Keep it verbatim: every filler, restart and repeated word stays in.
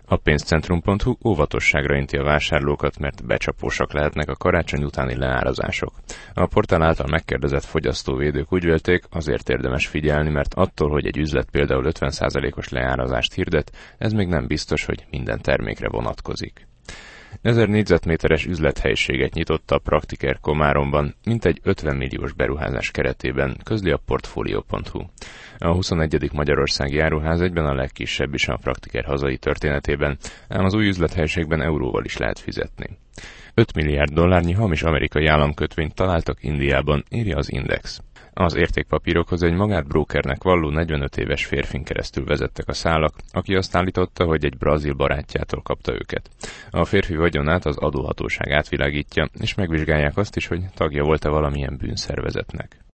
A pénzcentrum pont hu óvatosságra inti a vásárlókat, mert becsapósak lehetnek a karácsony utáni leárazások. A portál által megkérdezett fogyasztóvédők úgy vélték, azért érdemes figyelni, mert attól, hogy egy üzlet például ötven százalékos leárazást hirdet, ez még nem biztos, hogy minden termékre vonatkozik. ezer négyzetméteres üzlethelyiséget nyitott a Praktiker Komáromban, mintegy ötven milliós beruházás keretében, közli a Portfolio pont hu. A huszonegyedik Magyarországi Áruház egyben a legkisebb is a Praktiker hazai történetében, ám az új üzlethelyiségben euróval is lehet fizetni. öt milliárd dollárnyi hamis amerikai államkötvényt találtak Indiában, írja az Index. Az értékpapírokhoz egy magát brókernek valló negyvenöt éves férfin keresztül vezettek a szálak, aki azt állította, hogy egy brazil barátjától kapta őket. A férfi vagyonát az adóhatóság átvilágítja, és megvizsgálják azt is, hogy tagja volt-e valamilyen bűnszervezetnek.